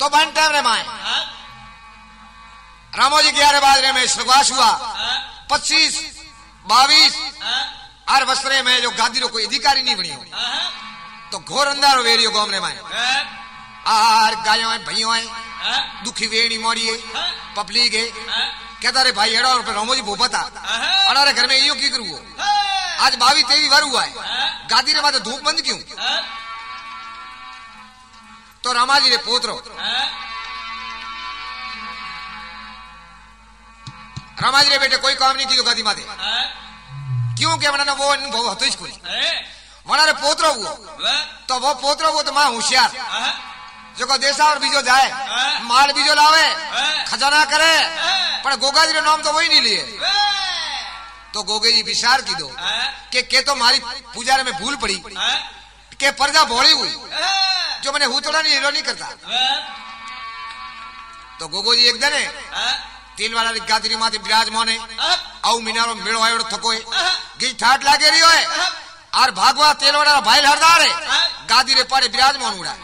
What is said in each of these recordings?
तो बन टाइम रे माए रामोजी 11 बाजरे में स्वर्गवास हुआ। 25, 22 और वस्त्रे में जो गादी रो कोई अधिकारी नहीं बनी हो तो घोर अंधारो वेरियो गांव रे माए आर गायों है भैयों है दुखी वेणी मोड़ी है पपली के कहता रे भाई एड़ा और रामोजी भूपता अरे घर में यो की करू आज 22-23 बार हुआ है गादी रे माथे धूप बंद क्यों। तो रामाजी रे पोतरो रामाजी रे बेटे कोई काम नहीं की गादी माथे क्यों के मना वो अनुभव होतो इसको मना रे पोतरो हुआ तो वो पोतरो वो तो मां होशियार जो को देशा और बीजो जाए माल बीजो लावे खजाना करे पर गोगा जी रो नाम तो वही नहीं लिए। तो गोगे जी विचार की दो के तो मारी पूजा में भूल पड़ी के प्रजा भोड़ी हुई जो मैंने हुतोड़ा नहीं हीरो नहीं करता। तो गोगो जी एक दिन तेल वाला गादी माथे विराजमान है आउ मीनारो मेड़ो आयो थको है गी ठाट लागे रही है और भागवा तेल वाला भाई हरदार है गादी रे पारे विराजमान उड़ा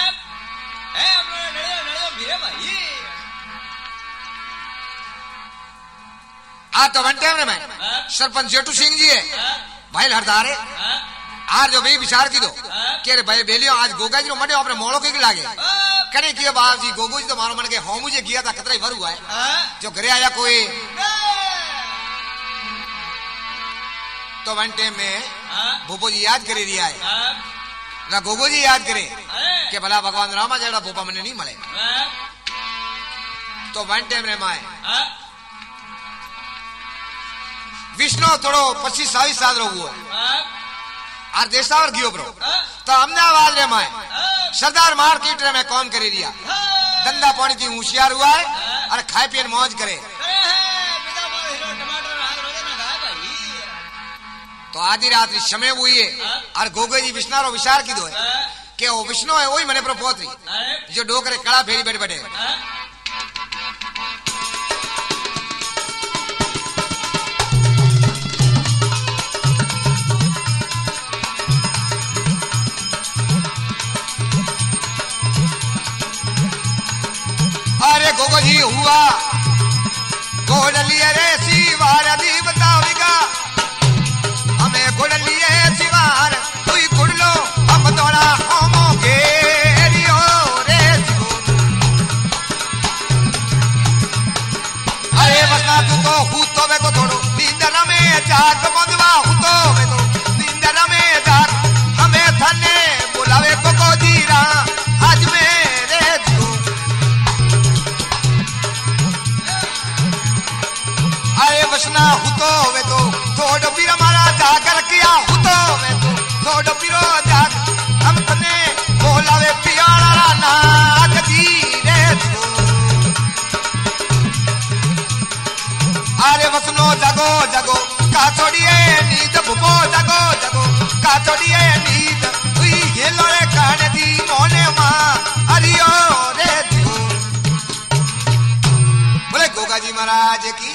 आ तो वन टाइम में सरपंच जेठू सिंह जी है भाई हरदार है आज जो भाई विचार की दो के रे भाई बेलियो आज गोगा जी रो मडे अपने मोड़ो के लागे कने किए बाप जी गोगो जी तो मारो मन के हो मुझे गया था खतरा ही भर हुआ है जो घरे आया कोई तो वन टाइम में भूपो जी याद करे रिया है ना गोगो जी याद करे के भला भगवान रामा जड़ा भूपा मने नहीं मले। तो वन टाइम रे माए विष्णु थोड़ो 25-27 साल रो हुआ और देशावर गियो ब्रो तो अहमदाबाद रे माए सरदार मार्केट रे में काम करे रिया धंधा पानी की होशियार हुआ है और खाए पिए मौज करे। तो आधी रात्रि समय हुई है और गोगे जी विष्णारो विचार की दो है कि वो विष्णु है वही मने पर पोतरी जो डोकरे कड़ा फेरी बैठ बैठे। अरे गोगो जी हुआ गोडलिए रे शिवार दी बतावेगा हमें गोडलिए शिवार तू ही गुड़ लो हम दोड़ा होमो गेरियो रे अरे बसना तू तो हूँ तो मैं को थोड़ो नींदर में जाग बंदवा हूँ तो मैं तो नींदर में जाग हमें थने बुलावे को जीरा आज मेरे अरे बसना हुतो वे तो थोड़ा पीर हमारा जागर किया हुतो वे तो थोड़ा पीरो जाग हम तने बोलावे पियारा नाग जी रे अरे बसनो जगो जगो का छोड़िए नींद भूपो जगो जगो का छोड़िए नींद हुई ये लोरे काने दी मोने माँ अरियो रे बोले गोगा जी महाराज की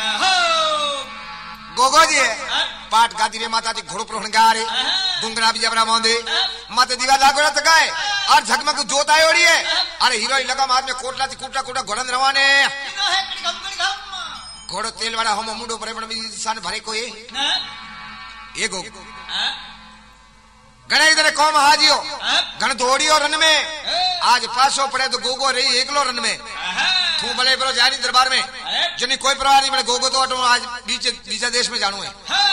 गोगो जी पाठ गादी रे माता जी घोड़ो प्रोहण गा रे गुंगरा भी जबरा मोंदे माते दीवा लागो रत गाए और झगमग जोत आयो री है अरे हीरो लगा मार में कोटला ती कुटा कुटा घोड़न रवाने घोड़ो तेल वाला हम मुंडो परे पण सान भरे कोई ये गो गणे इधर कौम हाजियो गण दौड़ियो रन में आज पासो पड़े तो गोगो रही एकलो रन में तू भले बरो जानी दरबार में जनी कोई परवाह नहीं बड़े गोगो तो अटो आज बीचे देश में जानू है।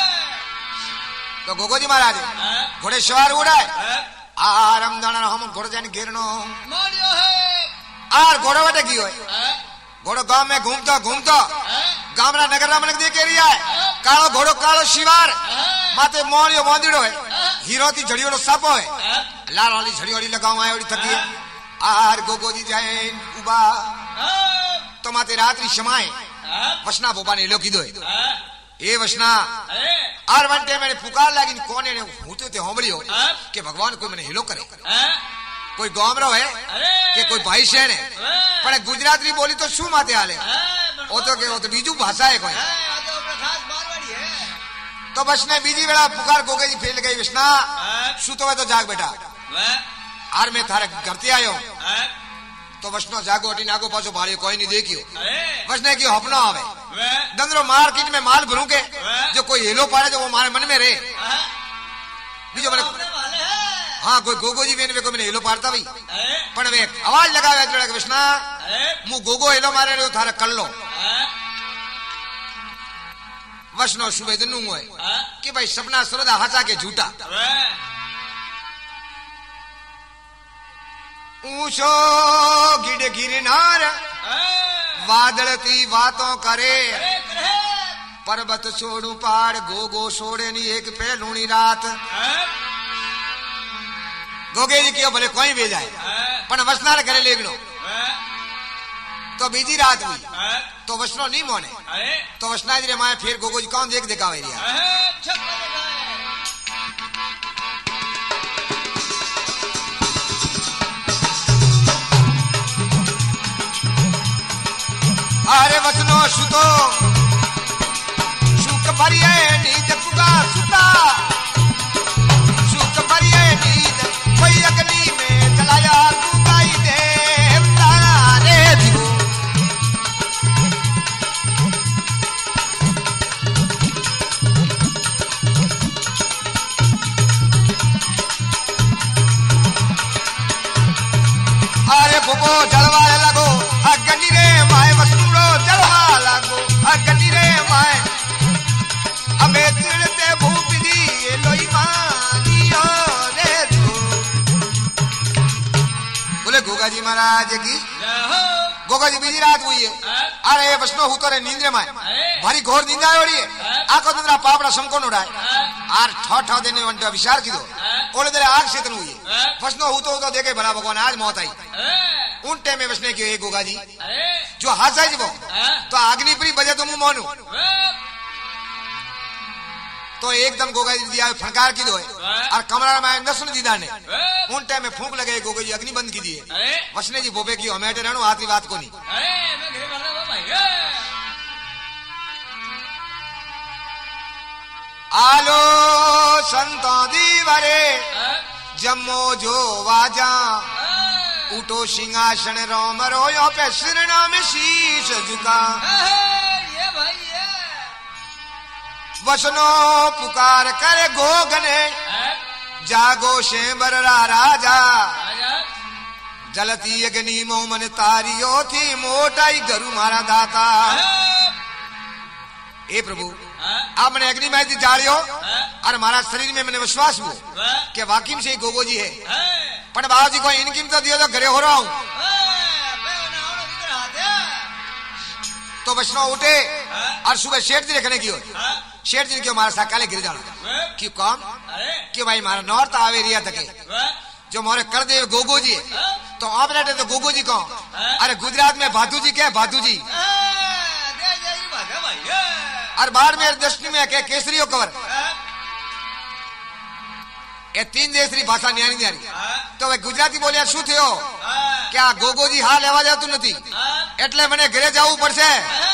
तो गोगो जी महाराज घोड़े सवार उड़ाए आराम दाना हम घोड़े जानी घेरनो आर घोड़ो बटे की होए घोड़ो गांव में घूमता घूमता गामरा नगर रामनक दे के रिया है कालो घोड़ो कालो शिवार माते मोलियो मोंदिड़ो है हीरो ती झड़ियो नो सापो है लाल वाली झड़ी वाली लगाओ आए ओडी थकी आर गोगो जी जाए उबा तो माते रात्रि समाए वसना बोबा ने लोकी दो ए वसना आर वंटे मैंने पुकार लागी कोने ने होते थे होमलियो कि भगवान कोई मैंने हिलो करे कोई गामरो है कि कोई भाई शहर है पर गुजराती बोली तो शू माते हाले ओ तो बीजू भाषा है कोई तो बस ने बीजी वेला पुकार गोगे जी फेल गई विष्णा शू तो जाग बेटा आर मैं थारे घर ते आयो तो वसनो जागो अटी नागो पाछो भाड़ियो कोई नहीं देखियो वसने की अपना आवे दंदरो मार्केट में माल भरू के जो कोई हेलो पाड़े जो वो मारे मन में रहे बीजो मैंने हाँ कोई गोगो जी वेन वे कोई मैंने हेलो पाड़ता भाई पण वे आवाज लगावे जोड़े के विष्णा मु गोगो हेलो मारे रे थारे कर लो वसनो सुबह दिन हुए कि भाई सपना सुरदा हाचा के झूठा ऊंचो गिड़ गिरनार वादळती बातों करे पर्वत छोड़ू पहाड़ गोगो छोड़े नी एक पहलूनी रात गोगे जी क्यों भले कोई भी जाए पण वसनार करे लेगनो तो बीजी रात हुई तो वसनो नहीं मोने तो वसना जी रे माए फिर गोगो जी कौन देख दिखावे रिया अरे वसनो सुतो सुख भरिए नींद कुगा सुता सुख भरिए नींद कोई अग्नि में जलाया कुगाई देवता रे दियो अरे बोबो जलवाए लगो अग्नि रे माए वसुड़ो जलवा लगो अग्नि रे माए अबे चिड़ते भूप जी लोई मानियो रे तू बोले गोगा जी महाराज की गोगा जी बीजी रात हुई है अरे वसनो हूँ तो रे नींद रे माए भारी घोर नींद आयो री आको तुमरा पापड़ा समकोन उड़ाए आर ठा देने वंटे विचार की दो ओले तेरे आग सेतन हुई है वसनो हूँ तो देखे भला भगवान आज मौत आई उन टाइम में बसने की गोगा जी जो हादसा जी वो तो अग्निपुरी बजे तो मुंह मोनू तो एकदम गोगा जी दिया फनकार की दो और कमरा में अंदर सुन दीदा ने उन टाइम में फूंक लगे गोगा जी अग्नि बंद की दिए वसने जी बोबे की हमें रहनो आती बात को नहीं आलो संतो दीवारे जम्मो जो वाजा उठो सिंहासन रोम रोयो पे सिरना में शीश झुका वसनो पुकार करे गोगने जागो शेंबर राजा जलती अग्नि मोमन तारियो थी मोटाई गरु मारा दाता ए प्रभु आपने अग्नि में जाड़ियो और हमारा शरीर में मैंने विश्वास हुआ कि वाकिम से गोगो जी है पण बाबा जी को इनकी तो दियो तो घरे हो रहा हूं तो वैष्णव उठे और सुबह शेठ जी रखने की हो शेठ जी क्यों हमारा साकाले गिर जाना क्यों कौन क्यों भाई हमारा नॉर्थ आवे रिया तके जो मोरे कर दे गोगो जी है तो ऑपरेटर तो गोगो जी कौन अरे गुजरात में भादू जी क्या है भादू जी और बाड़मेर दक्षिण में क्या केसरियो कवर ये तीन देशरी भाषा न्यारी न्यारी तो वे गुजराती बोलिया शू थे क्या गोगो जी हाल लेवा जातु नहीं एटले मने घरे जावू पड़से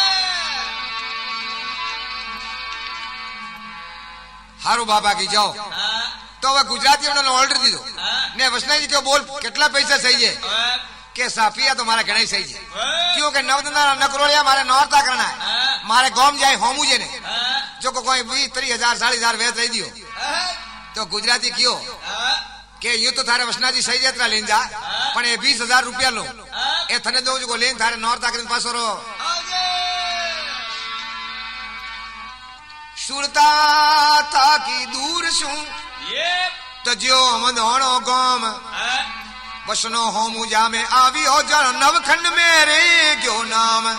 हारू बाबा की जाओ तो वे गुजराती ने ऑर्डर दी दो ने वसना जी को बोल कितना पैसा सही है के साफिया तो मारा घना ही सही है क्योंकि नवदना नकरोलिया मारे नौरता करना है मारे गांव जाए होमू जे ने जो को कोई 20-30,000 40,000 वेच रही दियो तो गुजराती क्यों के यू तो थारे वसना जी सही यात्रा लेन जा पण ये 20,000 रुपया लो ए थने दो जो लेन थारे नौरता करने पास रो सुरता था की दूर सु तो जो हम दोनों गांव वसनो होमू जा में आवी हो जन नवखंड मेरे क्यों नाम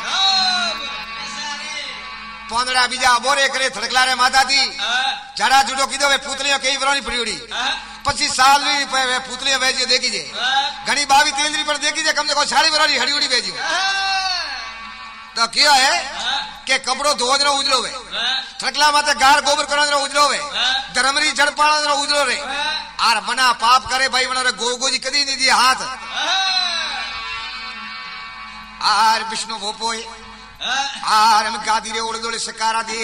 पोंदड़ा बीजा बोरे करे थड़कला रे माता थी जड़ा जुड़ो कीधो वे पुतलियों कई वरोनी पड़ी उड़ी 25 साल वे पुतलियों भेजी देखी जे घनी 22-23 पर देखी जे कम से कम 60 वरोनी हड़ी उड़ी भेजी तो क्या है के कपड़ो धोजनो उजलो वे थड़कला माते गार गोबर करनो उजलो वे धर्मरी जड़ पाणो उजलो रे आर बना पाप करे भाई बना रे गोगो जी कदी नहीं दिए हाथ आर विष्णु भोपोए आर हम गादी रे ओड़े दोड़े सकारा दे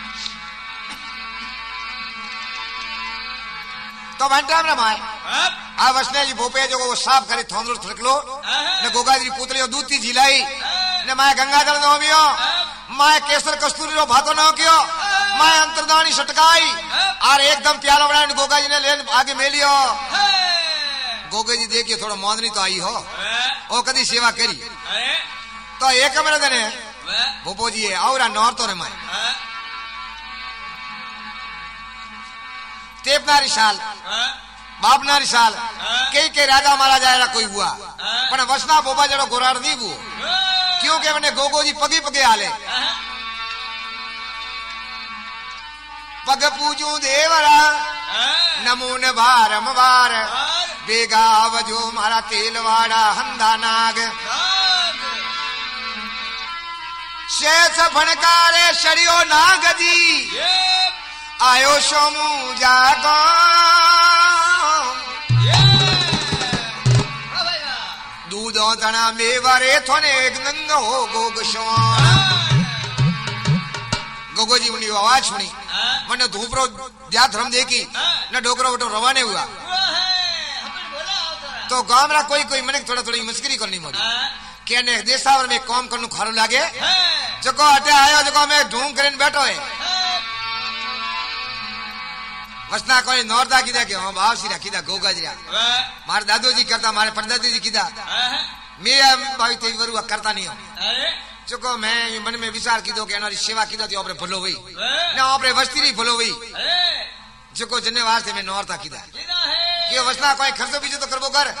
तो घंटा में माए आ वसने जी भोपे जो वो साफ करे थोंदरो थरकलो ने गोगा जी पुतली दूती जिलाई ने माय गंगा जल नो बियो माय केसर कस्तूरी रो भातो न कियो माय अंतरदानी सटकाई और एकदम प्याला बना गोगा जी ने लेन आगे मेलियो गोगे जी देखिए थोड़ा मोदनी तो आई हो ओ कदी सेवा करी तो एक कमरे देने भोपो जी और नौर तो रे माय तेपनारी साल बापनारी साल कई के राजा मारा जाएगा कोई हुआ पर वसना बोबा जड़ो गोराड़ दी वो क्योंकि मैंने गोगो जी पगी पगे आले पग पूजू देवरा नमून भारम बार बेगा वजो मारा तेलवाड़ा हंदा नाग शेष फणकारे शरियो नाग जी आयो सोमू जागो दूधो तना मेवारे थोने एक नंग हो गोगो जी उन्हीं आवाज सुनी मैंने धूपरो ब्याह धर्म देखी न डोकरो बटो रवाने हुआ तो गांव रा कोई कोई मने थोड़ा थोड़ी मस्करी करनी पड़ी कहने देसावर में काम करनु खारो लागे जको हटे आयो जको मैं ढूंढ करेन बैठो है वसना कोई नौरदा कीदा के हां भाव सी रखीदा गोगा जी मार दादू जी करता मारे परदादी जी कीदा मैं भाई तेरी वरुआ करता नहीं हूं जको मैं मन में विचार कीदो के हमारी सेवा कीदो तो आपरे भलो हुई ना आपरे वस्ती री भलो हुई जको जने वास्ते में नौरदा कीदा कि वसना कोई खर्चो बीजो तो करबो कर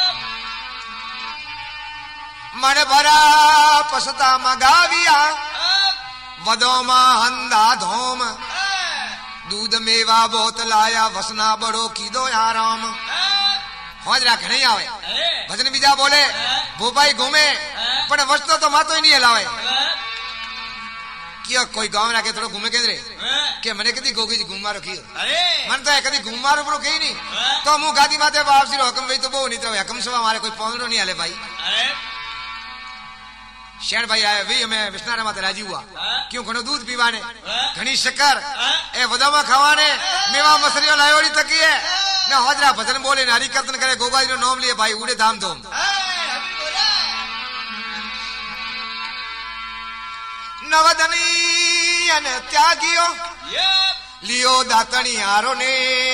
मन भरा पसता मगाविया वदोमा हंदा धोम दूध मेवा बहुत लाया वसना बड़ो कीदो आराम हौज राख नहीं आवे भजन बीजा बोले भोपाई घूमे पर वस्तो तो मातो ही नहीं हलावे किया कोई गांव राके थोड़ा घूमे केंद्रे के मने कदी गोगी जी घूमा रखी मन तो कदी घूमा रो कहीं नहीं तो मु गादी माते वापसी रो हुकम भाई तो वो नहीं तो हुकम सभा हमारे कोई पौंदरो नहीं हले भाई शेर भाई आए भी हमें विष्णारा माते राजी हुआ क्यों घणो दूध पीवाने घनी शक्कर ए वदामा खावाने मेवा मसरियो लायोड़ी तकी है ना होजरा भजन बोले नारी कीर्तन करे गोगा जी नो नाम लिए भाई उड़े धाम धूम नवदनी अन त्यागियो लियो दातनी आरो ने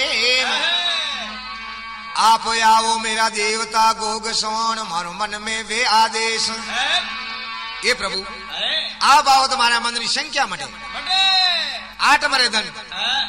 आप आओ मेरा देवता गोग सोन मारो मन में वे आदेश ये प्रभु आप आओ तुम्हारा मंदिर संख्या मटे 8 मरे धन